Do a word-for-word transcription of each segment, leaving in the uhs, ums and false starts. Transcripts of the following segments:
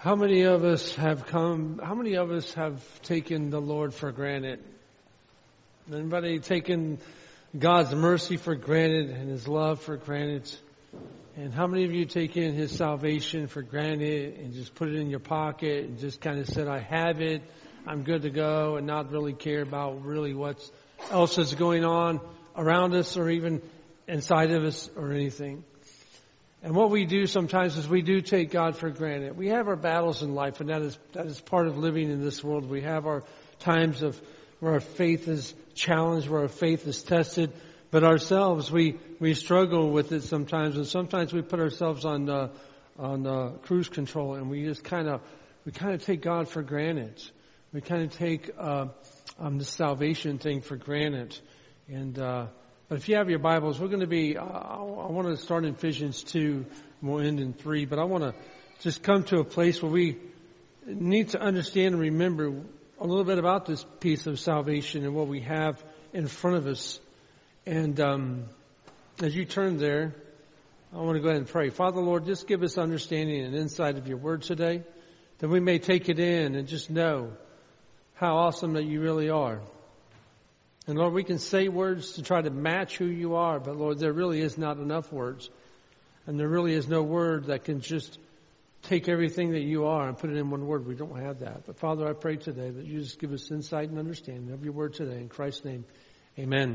How many of us have come, how many of us have taken the Lord for granted? Anybody taken God's mercy for granted and His love for granted? And how many of you taken His salvation for granted and just put it in your pocket and just kind of said, I have it, I'm good to go, and not really care about really what else is going on around us or even inside of us or anything? And what we do sometimes is we do take God for granted. We have our battles in life, and that is that is part of living in this world. We have our times of where our faith is challenged, where our faith is tested. But ourselves, we, we struggle with it sometimes, and sometimes we put ourselves on uh, on uh, cruise control, and we just kind of we kind of take God for granted. We kind of take uh, um, the salvation thing for granted, and. Uh, But if you have your Bibles, we're going to be, uh, I want to start in Ephesians two, and we'll end in three, but I want to just come to a place where we need to understand and remember a little bit about this piece of salvation and what we have in front of us. And um, as you turn there, I want to go ahead and pray. Father, Lord, just give us understanding and insight of your word today, that we may take it in and just know how awesome that you really are. And Lord, we can say words to try to match who you are, but Lord, there really is not enough words. And there really is no word that can just take everything that you are and put it in one word. We don't have that. But Father, I pray today that you just give us insight and understanding of your word today. In Christ's name, amen.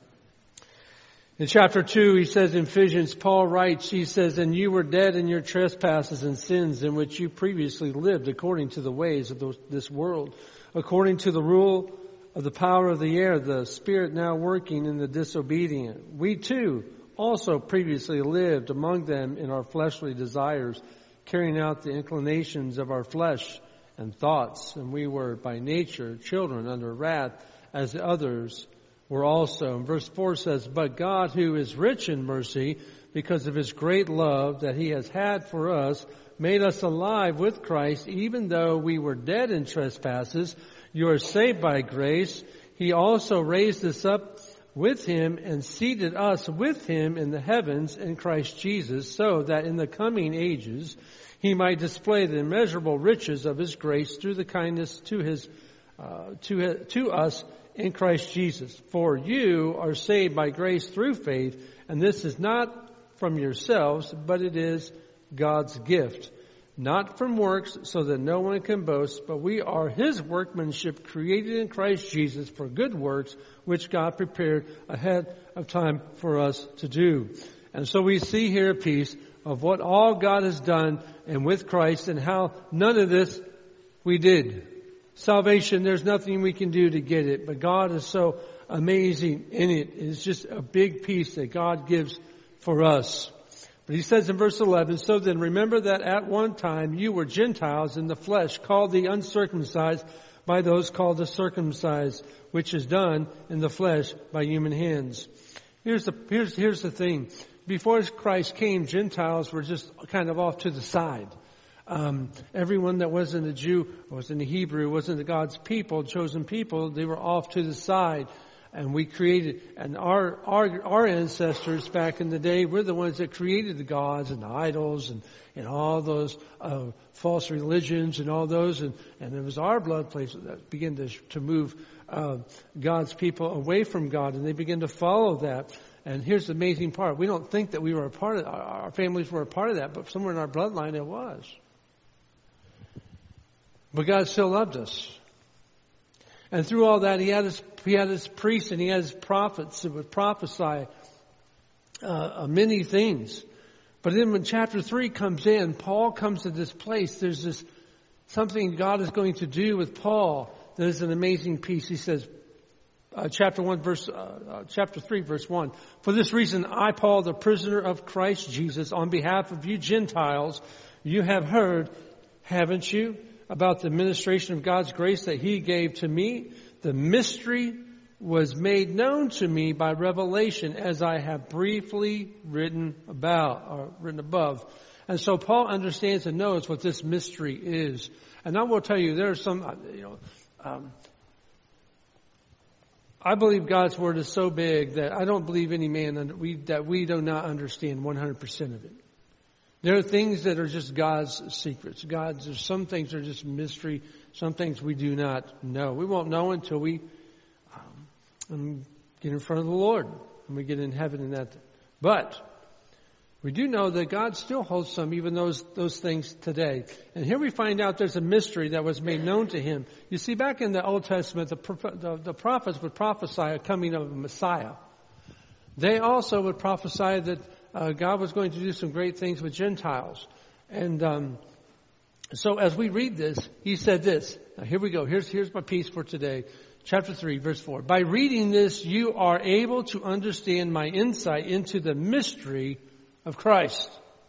In chapter two, he says in Ephesians, Paul writes, he says, and you were dead in your trespasses and sins in which you previously lived according to the ways of those, this world, according to the rule of the power of the air, the spirit now working in the disobedient. We too also previously lived among them in our fleshly desires, carrying out the inclinations of our flesh and thoughts. And we were by nature children under wrath, as the others were also. And verse four says, but God, who is rich in mercy, because of His great love that He has had for us, made us alive with Christ, even though we were dead in trespasses. You are saved by grace. He also raised us up with Him and seated us with Him in the heavens in Christ Jesus, so that in the coming ages He might display the immeasurable riches of His grace through the kindness to His uh, to to us in Christ Jesus. For you are saved by grace through faith, and this is not from yourselves, but it is God's gift. Not from works, so that no one can boast, but we are His workmanship, created in Christ Jesus for good works, which God prepared ahead of time for us to do. And so we see here a piece of what all God has done and with Christ, and how none of this we did. Salvation, there's nothing we can do to get it, but God is so amazing in it. It's just a big piece that God gives for us. But he says in verse eleven, so then remember that at one time you were Gentiles in the flesh, called the uncircumcised by those called the circumcised, which is done in the flesh by human hands. Here's the, here's, here's the thing. Before Christ came, Gentiles were just kind of off to the side. Um, everyone that wasn't a Jew, wasn't a Hebrew, wasn't God's people, chosen people, they were off to the side. And we created, and our, our, our ancestors back in the day, we're the ones that created the gods and the idols and, and all those, uh, false religions and all those. And, and it was our blood place that began to, to move, uh, God's people away from God, and they began to follow that. And here's the amazing part. We don't think that we were a part of, our, our families were a part of that, but somewhere in our bloodline it was. But God still loved us. And through all that, he had his, he had his priests and he had his prophets that would prophesy uh, many things. But then when chapter three comes in, Paul comes to this place. There's this something God is going to do with Paul that is an amazing piece. He says, uh, chapter one, verse, uh, uh, chapter three, verse one. For this reason, I, Paul, the prisoner of Christ Jesus, on behalf of you Gentiles, you have heard, haven't you, about the administration of God's grace that He gave to me. The mystery was made known to me by revelation, as I have briefly written about, or written above. And so Paul understands and knows what this mystery is. And I will tell you, there are some, you know, um, I believe God's Word is so big that I don't believe any man that we, that we do not understand one hundred percent of it. There are things that are just God's secrets. God's, there's some things that are just mystery. Some things we do not know. We won't know until we um, get in front of the Lord and we get in heaven and that. But we do know that God still holds some, even those those things today. And here we find out there's a mystery that was made known to him. You see, back in the Old Testament, the, the, the prophets would prophesy a coming of a Messiah. They also would prophesy that uh, God was going to do some great things with Gentiles. And um, so as we read this, he said this. Now here we go. Here's, here's my piece for today. Chapter three, verse four. By reading this, you are able to understand my insight into the mystery of Christ.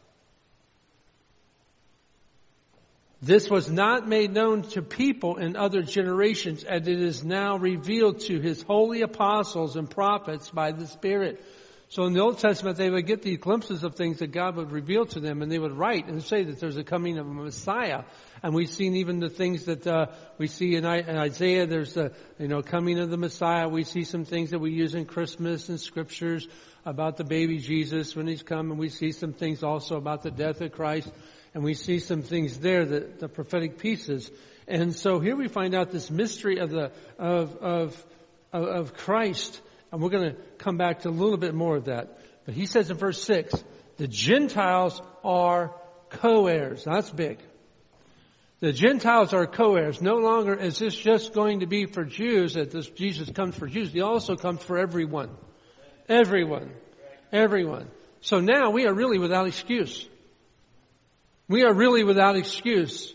This was not made known to people in other generations, and it is now revealed to his holy apostles and prophets by the Spirit. So in the Old Testament, they would get these glimpses of things that God would reveal to them, and they would write and say that there's a coming of a Messiah. And we've seen even the things that uh, we see in, I- in Isaiah. There's the you know coming of the Messiah. We see some things that we use in Christmas and scriptures about the baby Jesus when he's come, and we see some things also about the death of Christ, and we see some things there, the, the prophetic pieces. And so here we find out this mystery of the of of of, of Christ. And we're going to come back to a little bit more of that. But he says in verse six, the Gentiles are co-heirs. Now, that's big. The Gentiles are co-heirs. No longer is this just going to be for Jews, that this Jesus comes for Jews. He also comes for everyone. Everyone. Everyone. So now we are really without excuse. We are really without excuse.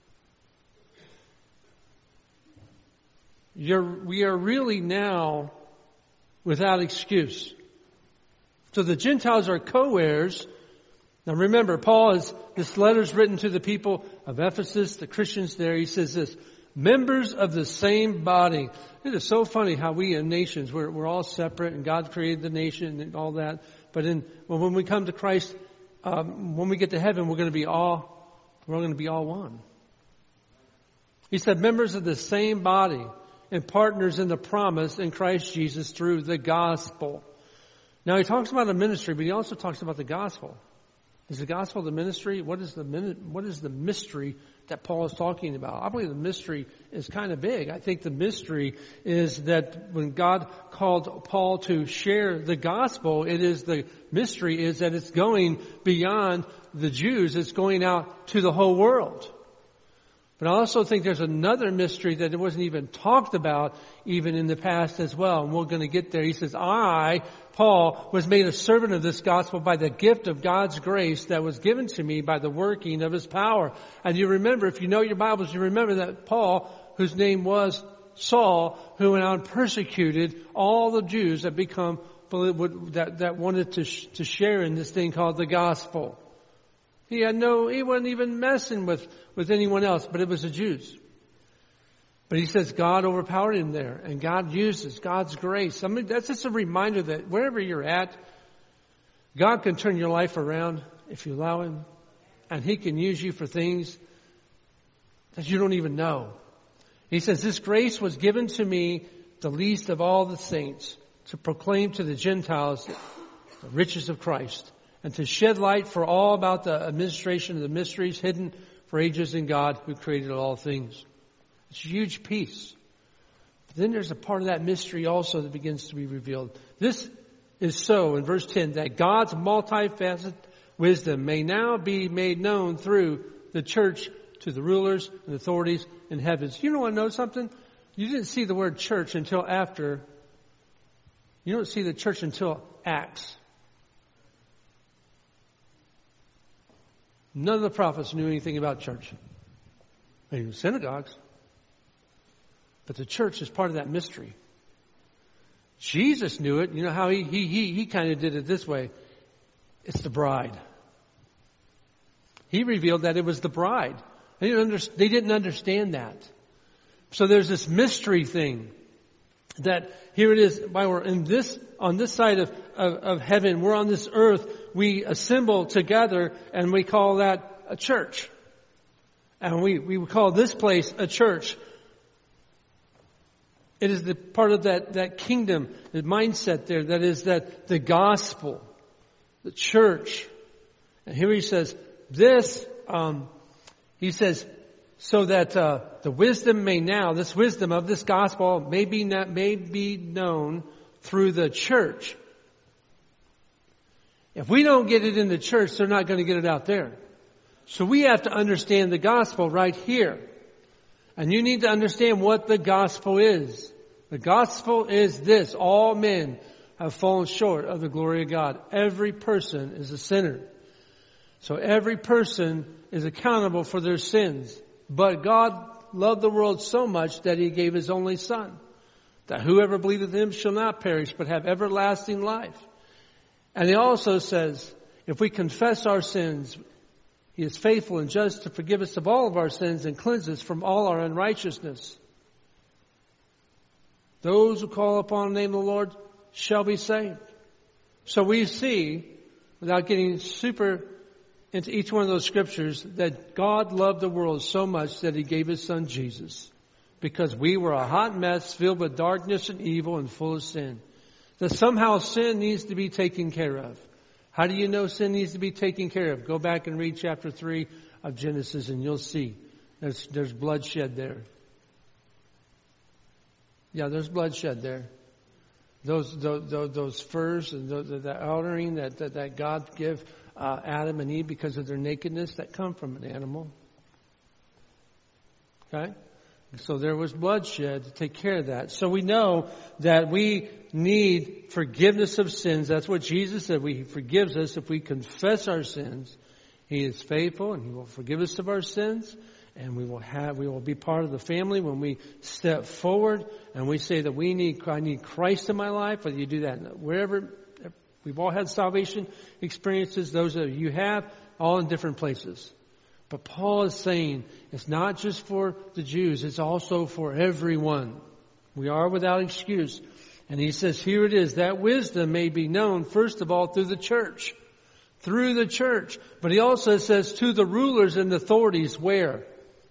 You're, we are really now without excuse. So the Gentiles are co-heirs. Now remember, Paul is, this letter is written to the people of Ephesus, the Christians there. He says this, members of the same body. It is so funny how we in nations, we're, we're all separate, and God created the nation and all that. But in, well, when we come to Christ, um, when we get to heaven, we're going to be all, we're all going to be all one. He said, members of the same body and partners in the promise in Christ Jesus through the gospel. Now he talks about a ministry, but he also talks about the gospel. Is the gospel the ministry? What is the what is the mystery that Paul is talking about? I believe the mystery is kind of big. I think the mystery is that when God called Paul to share the gospel, it is the mystery is that it's going beyond the Jews. It's going out to the whole world. But I also think there's another mystery that it wasn't even talked about even in the past as well. And we're going to get there. He says, I, Paul, was made a servant of this gospel by the gift of God's grace that was given to me by the working of his power. And you remember, if you know your Bibles, you remember that Paul, whose name was Saul, who went out and persecuted all the Jews that become, that, that wanted to, to share in this thing called the gospel. He had no, he wasn't even messing with, with anyone else, but it was the Jews. But he says God overpowered him there, and God uses God's grace. I mean, that's just a reminder that wherever you're at, God can turn your life around if you allow him, and he can use you for things that you don't even know. He says, this grace was given to me, the least of all the saints, to proclaim to the Gentiles the riches of Christ, and to shed light for all about the administration of the mysteries hidden for ages in God who created all things. It's a huge piece. But then there's a part of that mystery also that begins to be revealed. This is so, in verse ten, that God's multifaceted wisdom may now be made known through the church to the rulers and authorities in heavens. You don't want to know something? You didn't see the word church until after. You don't see the church until Acts. None of the prophets knew anything about church. They knew synagogues. But the church is part of that mystery. Jesus knew it. You know how he he he, he kind of did it this way. It's the bride. He revealed that it was the bride. They didn't, under, they didn't understand that. So there's this mystery thing that here it is. While we're in this on this side of, of, of heaven, we're on this earth. We assemble together and we call that a church. And we, we call this place a church. It is the part of that, that kingdom, the mindset there, that is that the gospel, the church. And here he says, this, um, he says, so that uh, the wisdom may now, this wisdom of this gospel may be, not, may be known through the church. If we don't get it in the church, they're not going to get it out there. So we have to understand the gospel right here. And you need to understand what the gospel is. The gospel is this: all men have fallen short of the glory of God. Every person is a sinner. So every person is accountable for their sins. But God loved the world so much that He gave His only Son, that whoever believeth in Him shall not perish, but have everlasting life. And He also says, if we confess our sins, He is faithful and just to forgive us of all of our sins and cleanse us from all our unrighteousness. Those who call upon the name of the Lord shall be saved. So we see, without getting super into each one of those scriptures, that God loved the world so much that He gave His Son Jesus, because we were a hot mess filled with darkness and evil and full of sin. That somehow sin needs to be taken care of. How do you know sin needs to be taken care of? Go back and read chapter three of Genesis and you'll see there's, there's bloodshed there. Yeah, there's bloodshed there. Those those, those furs and the, the honoring that, that, that God gave uh, Adam and Eve because of their nakedness, that come from an animal. Okay? So there was bloodshed to take care of that. So we know that we need forgiveness of sins. That's what Jesus said. He forgives us if we confess our sins. He is faithful and He will forgive us of our sins. And we will have, we will be part of the family when we step forward and we say that we need, I need Christ in my life. Whether you do that wherever, we've all had salvation experiences. Those that you have, all in different places. But Paul is saying it's not just for the Jews, it's also for everyone. We are without excuse. And he says, here it is, that wisdom may be known, first of all, through the church. Through the church. But he also says to the rulers and authorities, where?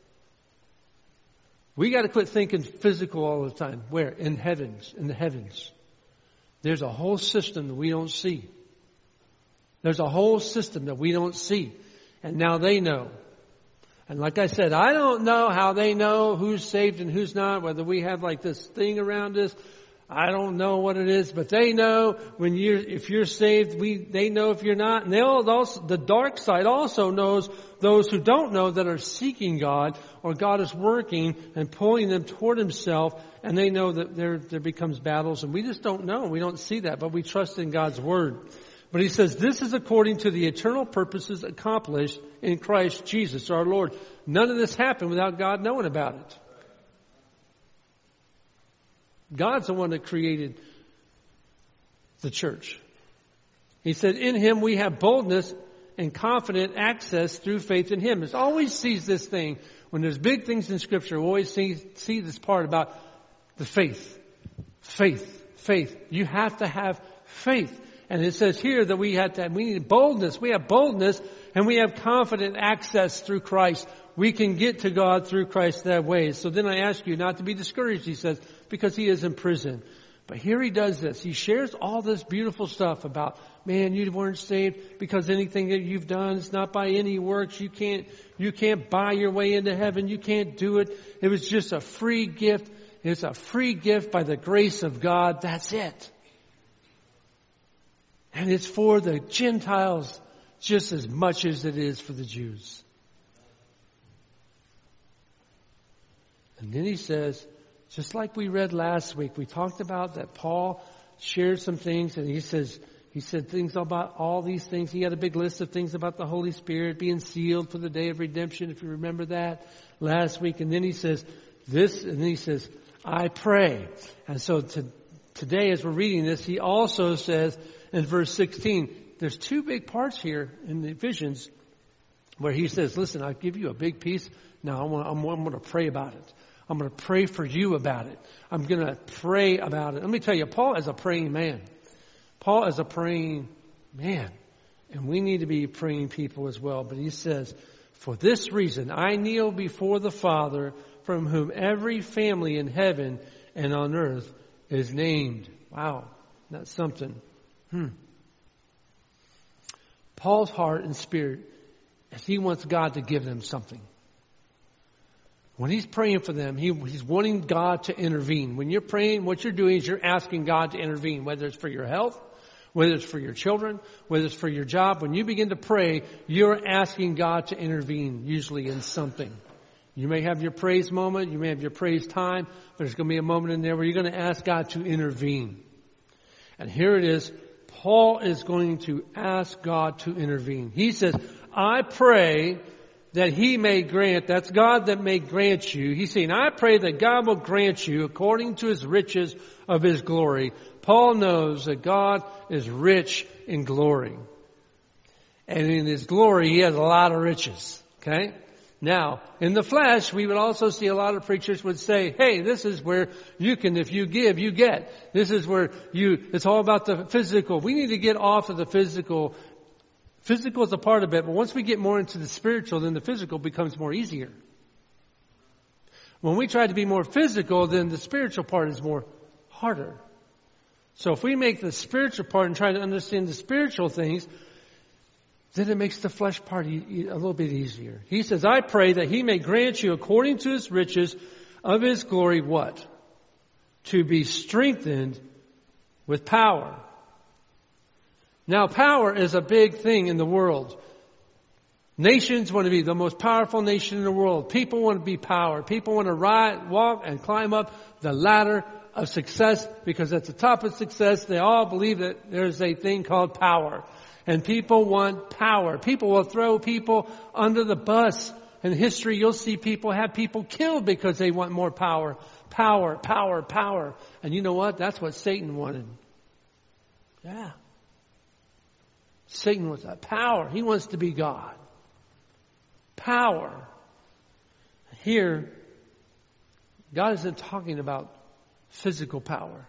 We got to quit thinking physical all the time. Where? In heavens, in the heavens. There's a whole system that we don't see. There's a whole system that we don't see. And now they know. And like I said, I don't know how they know who's saved and who's not, whether we have like this thing around us. I don't know what it is, but they know when you're, if you're saved, we, they know if you're not. And they all, also, the dark side also knows those who don't know that are seeking God, or God is working and pulling them toward Himself, and they know that there, there becomes battles, and we just don't know. We don't see that, but we trust in God's Word. But he says, this is according to the eternal purposes accomplished in Christ Jesus our Lord. None of this happened without God knowing about it. God's the one that created the church. He said, in Him we have boldness and confident access through faith in Him. It always sees this thing. When there's big things in Scripture, we always see, see this part about the faith. Faith. Faith. You have to have faith. And it says here that we have to, we need boldness. We have boldness and we have confident access through Christ. We can get to God through Christ that way. So then I ask you not to be discouraged, he says, because he is in prison. But here he does this. He shares all this beautiful stuff about, man, you weren't saved because anything that you've done, it's not by any works. You can't, you can't buy your way into heaven. You can't do it. It was just a free gift. It's a free gift by the grace of God. That's it. And it's for the Gentiles just as much as it is for the Jews. And then he says, just like we read last week, we talked about that Paul shared some things, and he says, he said things about all these things. He had a big list of things about the Holy Spirit being sealed for the day of redemption, if you remember that last week. And then he says this, and then he says, I pray. And so to, today as we're reading this, he also says in verse sixteen, there's two big parts here in the Ephesians where he says, listen, I'll give you a big piece. Now I'm, I'm, I'm going to pray about it. I'm going to pray for you about it. I'm going to pray about it. Let me tell you, Paul is a praying man. Paul is a praying man. And we need to be praying people as well. But he says, for this reason, I kneel before the Father, from whom every family in heaven and on earth is named. Wow, that's something. Hmm. Paul's heart and spirit is he wants God to give them something. When he's praying for them, he, he's wanting God to intervene. When you're praying, what you're doing is you're asking God to intervene, whether it's for your health, whether it's for your children, whether it's for your job. When you begin to pray, you're asking God to intervene, usually in something. You may have your praise moment, you may have your praise time, but there's going to be a moment in there where you're going to ask God to intervene. And here it is. Paul is going to ask God to intervene. He says, I pray that he may grant, that's God that may grant you. He's saying, I pray that God will grant you according to his riches of his glory. Paul knows that God is rich in glory. And in his glory, he has a lot of riches. Okay? Now, in the flesh, we would also see a lot of preachers would say, hey, this is where you can, if you give, you get. This is where you, it's all about the physical. We need to get off of the physical. Physical is a part of it, but once we get more into the spiritual, then the physical becomes more easier. When we try to be more physical, then the spiritual part is more harder. So if we make the spiritual part and try to understand the spiritual things, then it makes the flesh part e- a little bit easier. He says, I pray that he may grant you according to his riches of his glory, what? To be strengthened with power. Now, power is a big thing in the world. Nations want to be the most powerful nation in the world. People want to be power. People want to ride, walk, and climb up the ladder of success, because at the top of success, they all believe that there's a thing called power. And people want power. People will throw people under the bus. In history, you'll see people have people killed because they want more power. Power, power, power. And you know what? That's what Satan wanted. Yeah. Satan was that power. He wants to be God. Power. Here, God isn't talking about physical power.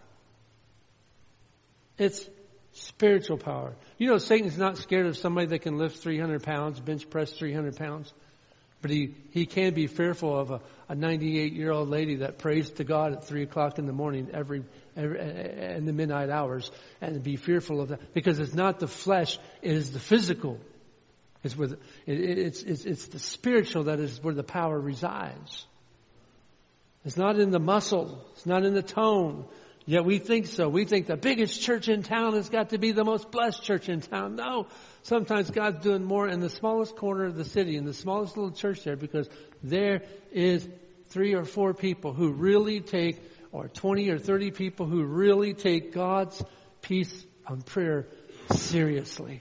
It's spiritual power. You know, Satan's not scared of somebody that can lift three hundred pounds, bench press three hundred pounds. But he, he can be fearful of a, a ninety-eight-year-old lady that prays to God at three o'clock in the morning every, every in the midnight hours, and be fearful of that. Because it's not the flesh, it is the physical. It's, where the, it, it's, it's, it's the spiritual that is where the power resides. It's not in the muscle. It's not in the tone. Yet we think so. We think the biggest church in town has got to be the most blessed church in town. No. Sometimes God's doing more in the smallest corner of the city, in the smallest little church there, because there is three or four people who really take, or twenty or thirty people who really take God's peace and prayer seriously.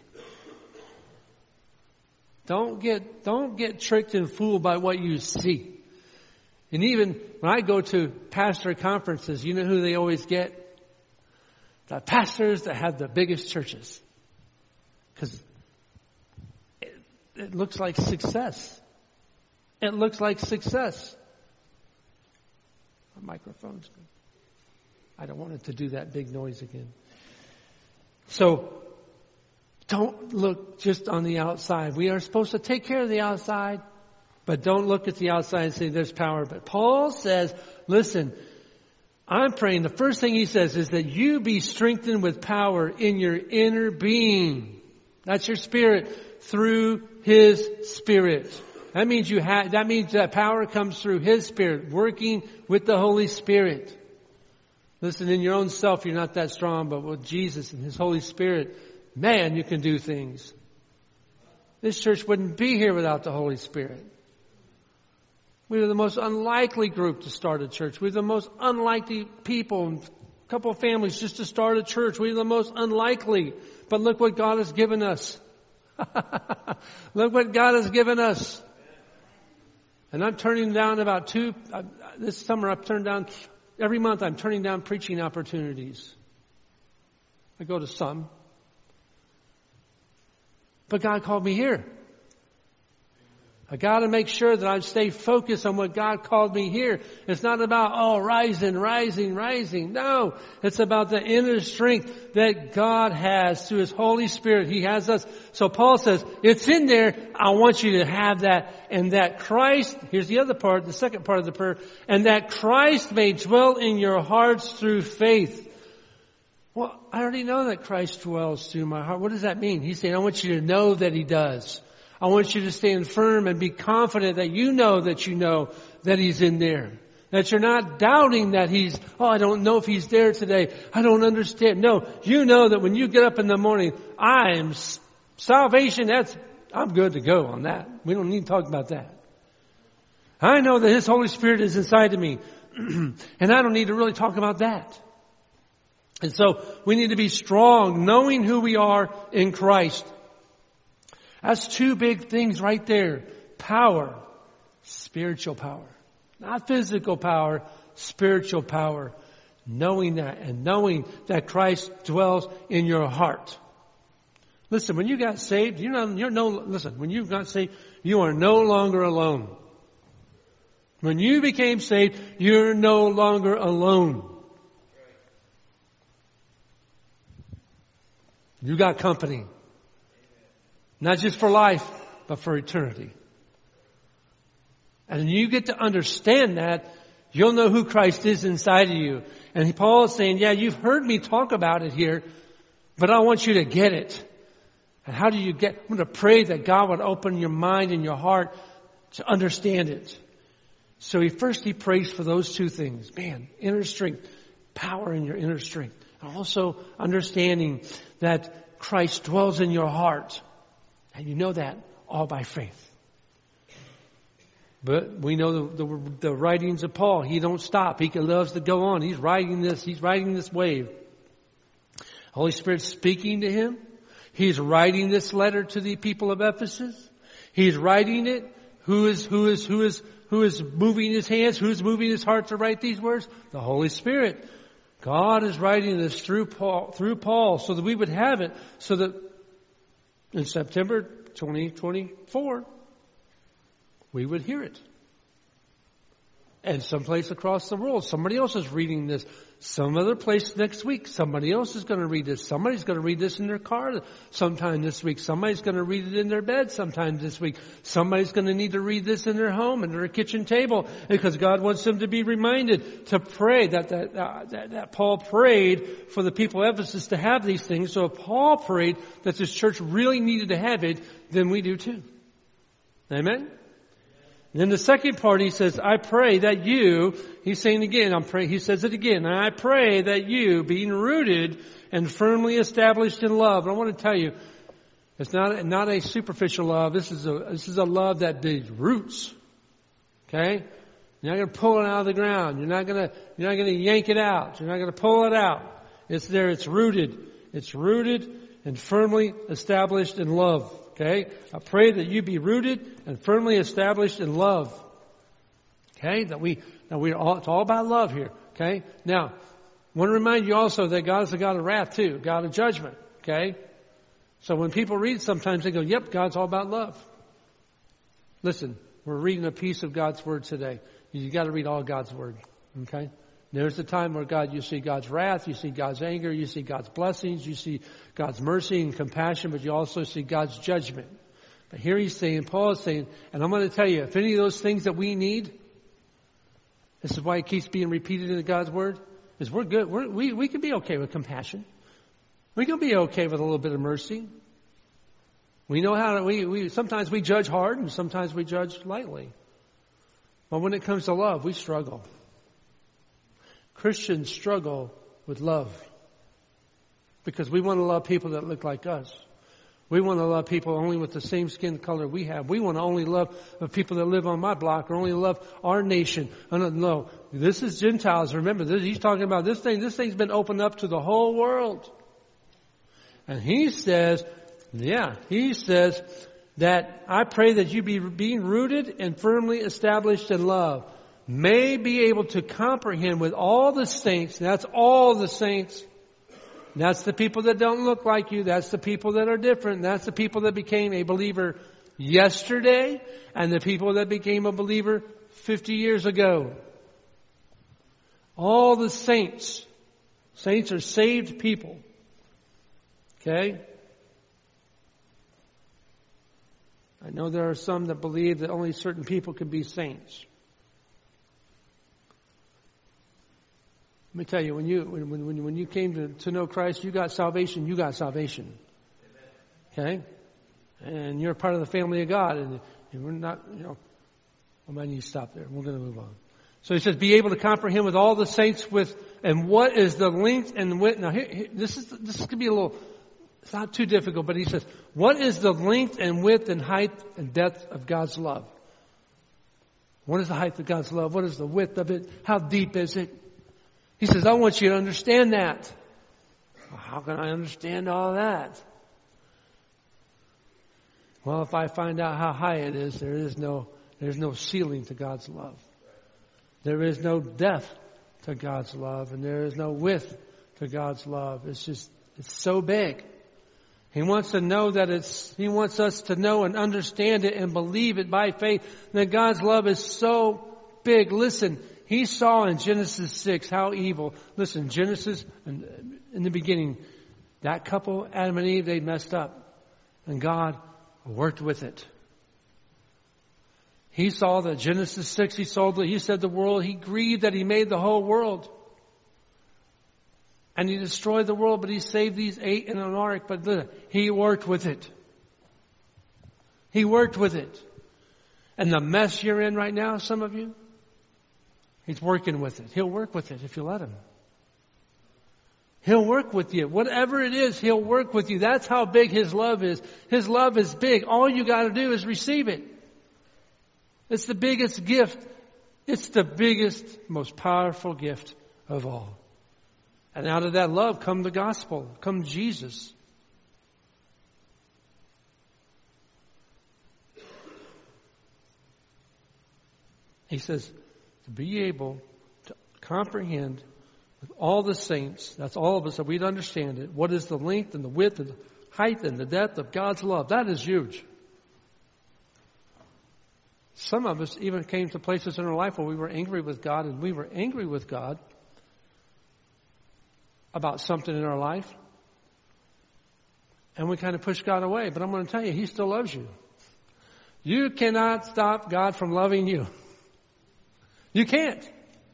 Don't get, don't get tricked and fooled by what you see. And even when I go to pastor conferences, you know who they always get? The pastors that have the biggest churches. Because it, it looks like success. It looks like success. My microphone's good. I don't want it to do that big noise again. So, don't look just on the outside. We are supposed to take care of the outside. But don't look at the outside and say there's power. But Paul says, listen, I'm praying. The first thing he says is that you be strengthened with power in your inner being. That's your spirit, through his spirit. That means you have, that means that power comes through his spirit, working with the Holy Spirit. Listen, in your own self, you're not that strong, but with Jesus and his Holy Spirit, man, you can do things. This church wouldn't be here without the Holy Spirit. We were the most unlikely group to start a church. We were the most unlikely people, a couple of families just to start a church. We were the most unlikely. But look what God has given us. Look what God has given us. And I'm turning down about two, uh, this summer I've turned down, every month I'm turning down preaching opportunities. I go to some. But God called me here. I got to make sure that I stay focused on what God called me here. It's not about, oh, rising, rising, rising. No, it's about the inner strength that God has through his Holy Spirit. He has us. So Paul says, it's in there. I want you to have that. And that Christ, here's the other part, the second part of the prayer, and that Christ may dwell in your hearts through faith. Well, I already know that Christ dwells through my heart. What does that mean? He's saying, I want you to know that he does. I want you to stand firm and be confident that you know that you know that He's in there. That you're not doubting that He's, oh, I don't know if He's there today. I don't understand. No, you know that when you get up in the morning, I am salvation. That's, I'm good to go on that. We don't need to talk about that. I know that His Holy Spirit is inside of me. And I don't need to really talk about that. And so we need to be strong, knowing who we are in Christ. That's two big things right there. Power, spiritual power. Not physical power, spiritual power. Knowing that and knowing that Christ dwells in your heart. Listen, when you got saved, you're not, you're no, listen, when you got saved, you are no longer alone. When you became saved, you're no longer alone. You got company. Not just for life, but for eternity. And you get to understand that, you'll know who Christ is inside of you. And Paul is saying, yeah, you've heard me talk about it here, but I want you to get it. And how do you get, I'm going to pray that God would open your mind and your heart to understand it. So he first, he prays for those two things. Man, inner strength, power in your inner strength. And also understanding that Christ dwells in your heart. And you know that all by faith. But we know the, the, the writings of Paul. He don't stop. He loves to go on. He's writing this. He's writing this wave. Holy Spirit speaking to him. He's writing this letter to the people of Ephesus. He's writing it. Who is, who is, who is, who is moving his hands? Who's moving his heart to write these words? The Holy Spirit. God is writing this through Paul, through Paul, so that we would have it, so that in September twenty twenty-four, we would hear it. And someplace across the world, somebody else is reading this. Some other place next week, somebody else is going to read this. Somebody's going to read this in their car sometime this week. Somebody's going to read it in their bed sometime this week. Somebody's going to need to read this in their home, in their kitchen table, because God wants them to be reminded to pray that that, uh, that, that Paul prayed for the people of Ephesus to have these things. So if Paul prayed that this church really needed to have it, then we do too. Amen? And then the second part, he says, I pray that you, he's saying again, I'm praying, he says it again, and I pray that you, being rooted and firmly established in love. And I want to tell you, it's not, not a superficial love. This is a, this is a love that digs roots. Okay? You're not going to pull it out of the ground. You're not going to, you're not going to yank it out. You're not going to pull it out. It's there. It's rooted. It's rooted and firmly established in love. Okay? I pray that you be rooted and firmly established in love. Okay? That we, that we all, it's all about love here. Okay? Now, I want to remind you also that God is a God of wrath too, God of judgment. Okay? So when people read, sometimes they go, yep, God's all about love. Listen, we're reading a piece of God's Word today. You got to read all God's Word. Okay? There's the time where God, you see God's wrath, you see God's anger, you see God's blessings, you see God's mercy and compassion, but you also see God's judgment. But here he's saying, Paul is saying, and I'm going to tell you, if any of those things that we need, this is why it keeps being repeated in God's Word, is we're good. We're, we, we can be okay with compassion. We can be okay with a little bit of mercy. We know how to, we, we, sometimes we judge hard and sometimes we judge lightly. But when it comes to love, we struggle. Christians struggle with love because we want to love people that look like us. We want to love people only with the same skin color we have. We want to only love the people that live on my block or only love our nation. Oh, no, this is Gentiles. Remember, this, he's talking about this thing. This thing's been opened up to the whole world. And he says, yeah, he says that I pray that you be being rooted and firmly established in love, may be able to comprehend with all the saints. That's all the saints. That's the people that don't look like you. That's the people that are different. That's the people that became a believer yesterday and the people that became a believer fifty years ago. All the saints. Saints are saved people. Okay? I know there are some that believe that only certain people can be saints. Let me tell you, when you when when when you came to, to know Christ, you got salvation. You got salvation. Okay, And you're part of the family of God. And, and we're not, you know, I might need to stop there. We're going to move on. So he says, be able to comprehend with all the saints with, and what is the length and width. Now here, here, this is, this is going to be a little, it's not too difficult, but he says, what is the length and width and height and depth of God's love? What is the height of God's love? What is the width of it? How deep is it? He says, I want you to understand that. Well, how can I understand all that? Well, if I find out how high it is, there is no, there's no ceiling to God's love. There is no depth to God's love, and there is no width to God's love. It's just, it's so big. He wants to know that it's, He wants us to know and understand it and believe it by faith that God's love is so big. Listen, He saw in Genesis six how evil, listen, Genesis, in the beginning, that couple, Adam and Eve, they messed up. And God worked with it. He saw that Genesis six, He saw that He said the world, He grieved that He made the whole world. And He destroyed the world, but He saved these eight in an ark. But listen, He worked with it. He worked with it. And the mess you're in right now, some of you, He's working with it. He'll work with it if you let Him. He'll work with you. Whatever it is, He'll work with you. That's how big His love is. His love is big. All you got to do is receive it. It's the biggest gift. It's the biggest, most powerful gift of all. And out of that love come the gospel, come Jesus. He says, to be able to comprehend with all the saints, that's all of us, that we'd understand it, what is the length and the width and the height and the depth of God's love. That is huge. Some of us even came to places in our life where we were angry with God, and we were angry with God about something in our life. And we kind of pushed God away. But I'm going to tell you, He still loves you. You cannot stop God from loving you. You can't.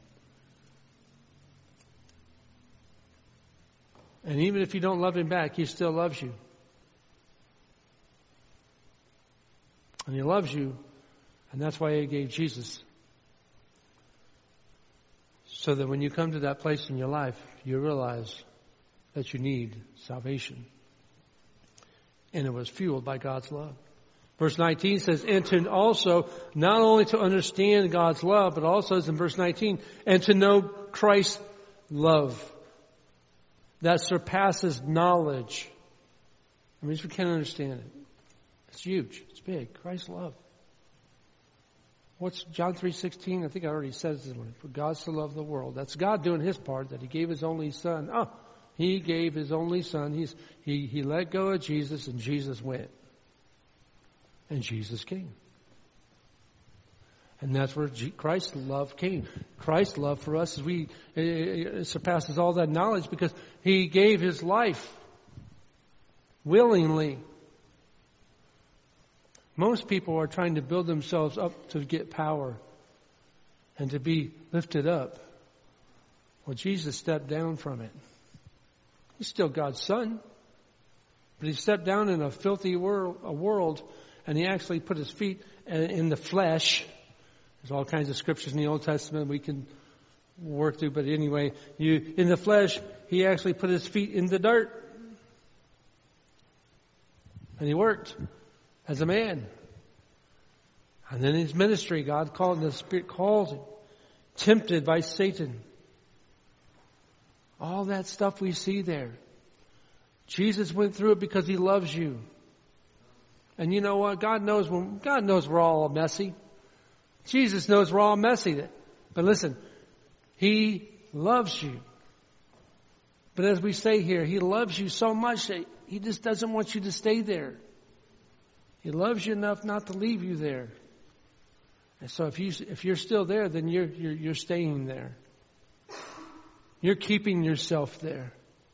And even if you don't love Him back, He still loves you. And He loves you. And that's why He gave Jesus. So that when you come to that place in your life, you realize that you need salvation. And it was fueled by God's love. Verse nineteen says, and to also, not only to understand God's love, but also as in verse nineteen, and to know Christ's love that surpasses knowledge. I mean, we can't understand it. It's huge. It's big. Christ's love. What's John three sixteen? I think I already said this one. For God so loved the world. That's God doing His part, that He gave His only Son. Oh, He gave His only Son. He's, he, he let go of Jesus, and Jesus went. And Jesus came. And that's where Christ's love came. Christ's love for us is we it, it surpasses all that knowledge because He gave His life willingly. Most people are trying to build themselves up to get power and to be lifted up. Well, Jesus stepped down from it. He's still God's Son, but He stepped down in a filthy world, a world, and He actually put His feet in the flesh. There's all kinds of scriptures in the Old Testament we can work through, but anyway, you in the flesh, He actually put His feet in the dirt, and He worked as a man. And then His ministry, God called, the Spirit calls Him, tempted by Satan. All that stuff we see there. Jesus went through it because He loves you. And you know what? God knows when God knows we're all messy. Jesus knows we're all messy. But listen, He loves you. But as we say here, He loves you so much that He just doesn't want you to stay there. He loves you enough not to leave you there. And so if you if you're still there, then you're you're you're staying there. You're keeping yourself there.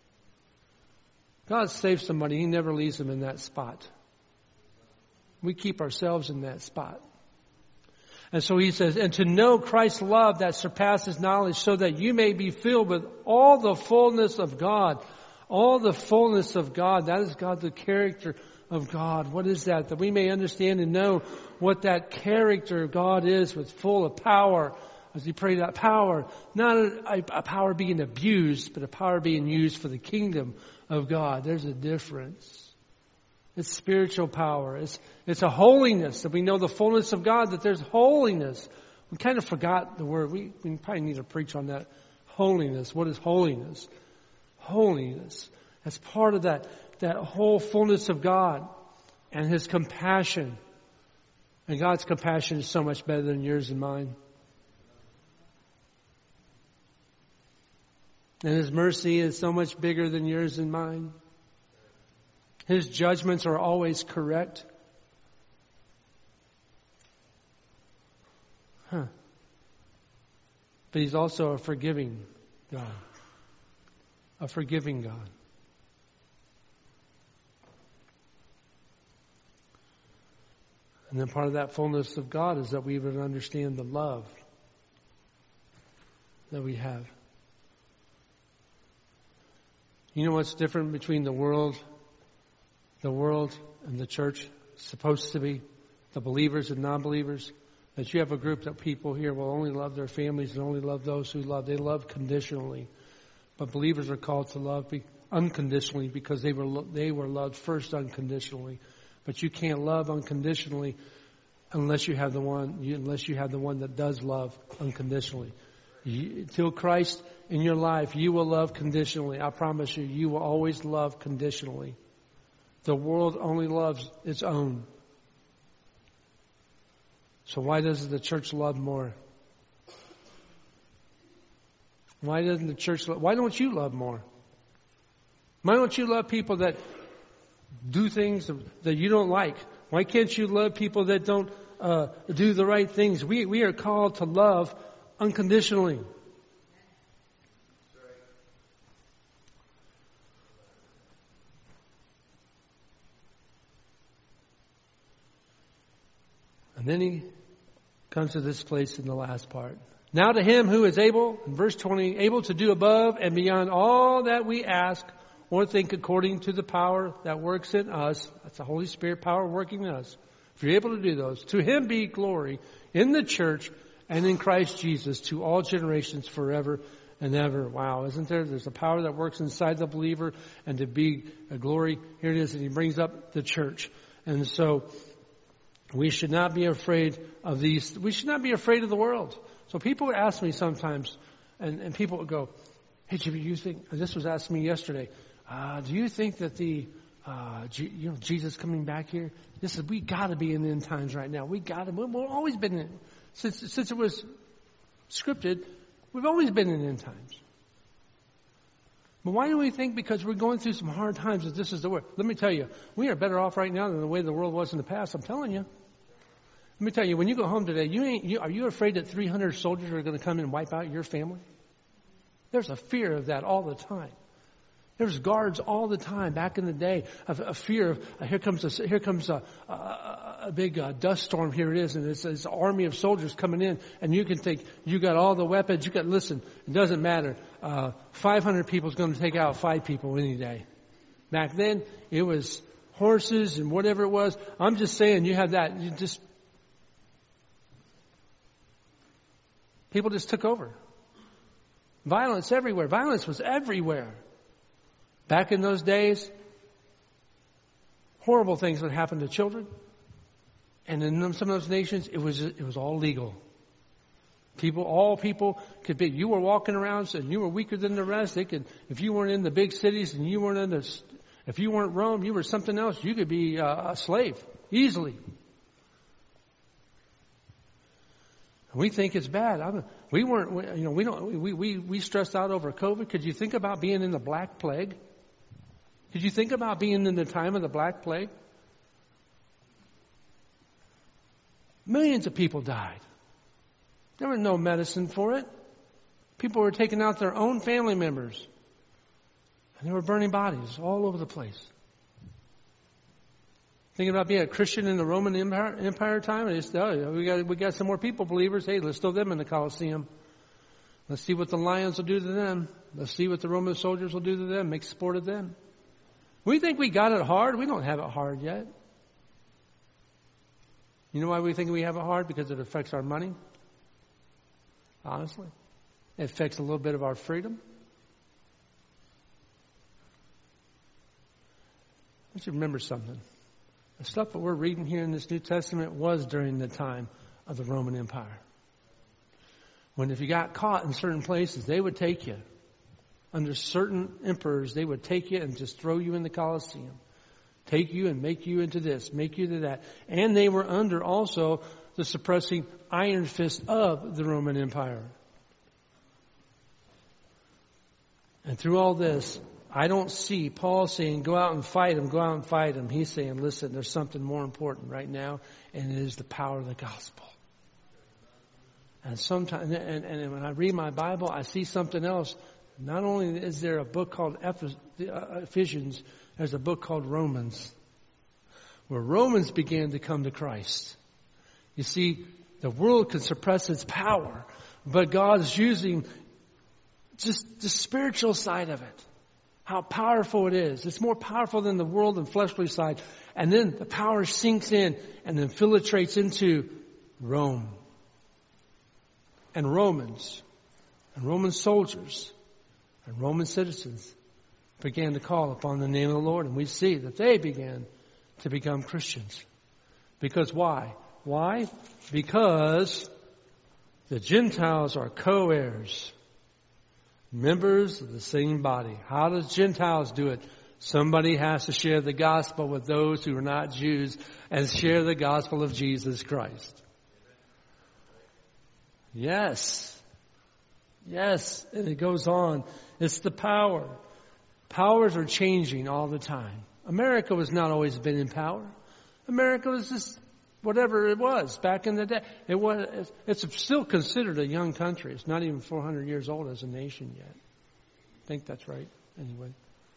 God saves somebody, He never leaves them in that spot. We keep ourselves in that spot. And so He says, and to know Christ's love that surpasses knowledge, so that you may be filled with all the fullness of God. All the fullness of God. That is God, the character of God. What is that? That we may understand and know what that character of God is, with full of power. As we pray, that power, not a, a power being abused, but a power being used for the kingdom of God. There's a difference. It's spiritual power. It's, it's a holiness, that we know the fullness of God, that there's holiness. We kind of forgot the word. We, we probably need to preach on that. Holiness. What is holiness? Holiness. That's part of that, that whole fullness of God and His compassion. And God's compassion is so much better than yours and mine. And His mercy is so much bigger than yours and mine. His judgments are always correct. Huh. But He's also a forgiving God. A forgiving God. And then part of that fullness of God is that we would understand the love that we have. You know what's different between the world, the world and the church? It's supposed to be the believers and non-believers. That you have a group that people here will only love their families and only love those who love. They love conditionally. But believers are called to love unconditionally because they were they were loved first unconditionally. But you can't love unconditionally unless you have the one unless you have the one that does love unconditionally. You, until Christ in your life, you will love conditionally. I promise you, you will always love conditionally. The world only loves its own. So why doesn't the church love more? Why doesn't the church love? Why don't you love more? Why don't you love people that do things that you don't like? Why can't you love people that don't uh, do the right things? We we are called to love unconditionally. And then he comes to this place in the last part. Now to Him who is able, in verse twenty, able to do above and beyond all that we ask or think, according to the power that works in us. That's the Holy Spirit power working in us. If you're able to do those, to Him be glory in the church and in Christ Jesus to all generations forever and ever. Wow, isn't there? There's a power that works inside the believer, and to be a glory. Here it is, and He brings up the church. And so we should not be afraid of these. We should not be afraid of the world. So people would ask me sometimes, and, and people would go, "Hey, Jimmy, you think?" And this was asked me yesterday. Uh, do you think that the, uh, G, you know, Jesus coming back here? This is we got to be in the end times right now. We got to. We've always been in since since it was scripted. We've always been in end times. But why do we think because we're going through some hard times that this is the way? Let me tell you, we are better off right now than the way the world was in the past. I'm telling you. Let me tell you, when you go home today, you ain't. You, are you afraid that three hundred soldiers are going to come and wipe out your family? There's a fear of that all the time. There's guards all the time. Back in the day, of a fear of uh, here comes a here comes a, a, a big uh, dust storm. Here it is, and it's, it's an army of soldiers coming in, and you can think you got all the weapons. You got listen. It doesn't matter. Uh, five hundred people is going to take out five people any day. Back then, it was horses and whatever it was. I'm just saying, you have that. You just people just took over. Violence everywhere. Violence was everywhere. Back in those days, horrible things would happen to children. And in some of those nations, it was it was all legal. People, all people could be. You were walking around and you were weaker than the rest. They could, if you weren't in the big cities and you weren't in the, if you weren't Rome, you were something else. You could be uh, a slave easily. We think it's bad. I don't, we weren't, we, you know, we don't, we, we, we stressed out over COVID. Could you think about being in the Black Plague? Could you think about being in the time of the Black Plague? Millions of people died. There was no medicine for it. People were taking out their own family members. And they were burning bodies all over the place. Thinking about being a Christian in the Roman Empire, Empire time, and just, oh, we got we got some more people believers. Hey, let's throw them in the Colosseum. Let's see what the lions will do to them. Let's see what the Roman soldiers will do to them. Make sport of them. We think we got it hard. We don't have it hard yet. You know why we think we have it hard? Because it affects our money. Honestly. It affects a little bit of our freedom. I want you to remember something. The stuff that we're reading here in this New Testament was during the time of the Roman Empire. When if you got caught in certain places, they would take you. Under certain emperors, they would take you and just throw you in the Colosseum. Take you and make you into this, make you to that. And they were under also the suppressing iron fist of the Roman Empire. And through all this, I don't see Paul saying, go out and fight him, go out and fight him. He's saying, listen, there's something more important right now, and it is the power of the gospel. And sometimes, and, and when I read my Bible, I see something else. Not only is there a book called Ephesians, there's a book called Romans, where Romans began to come to Christ. You see, the world can suppress its power, but God is using just the spiritual side of it. How powerful it is. It's more powerful than the world and fleshly side. And then the power sinks in and infiltrates into Rome. And Romans, and Roman soldiers, and Roman citizens began to call upon the name of the Lord. And we see that they began to become Christians. Because why? Why? Because the Gentiles are co-heirs. Members of the same body. How does Gentiles do it? Somebody has to share the gospel with those who are not Jews and share the gospel of Jesus Christ. Yes. Yes. And it goes on. It's the power. Powers are changing all the time. America was not always been in power. America was just whatever it was back in the day. It was, it's still considered a young country. It's not even four hundred years old as a nation yet. I think that's right. Anyway.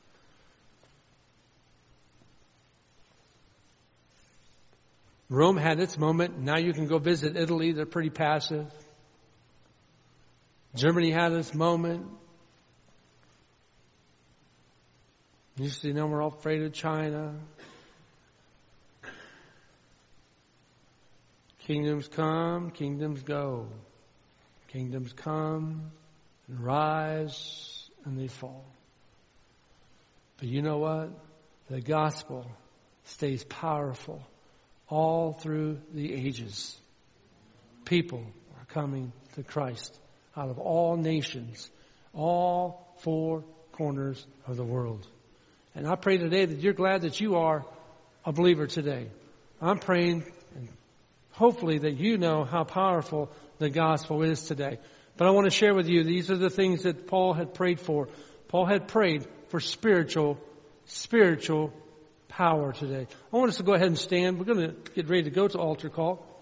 Rome had its moment. Now you can go visit Italy. They're pretty passive. Germany had its moment. You see, now we're all afraid of China. Kingdoms come, kingdoms go. Kingdoms come and rise and they fall. But you know what? The gospel stays powerful all through the ages. People are coming to Christ out of all nations, all four corners of the world. And I pray today that you're glad that you are a believer today. I'm praying and hopefully that you know how powerful the gospel is today. But I want to share with you, these are the things that Paul had prayed for. Paul had prayed for spiritual, spiritual power today. I want us to go ahead and stand. We're going to get ready to go to altar call.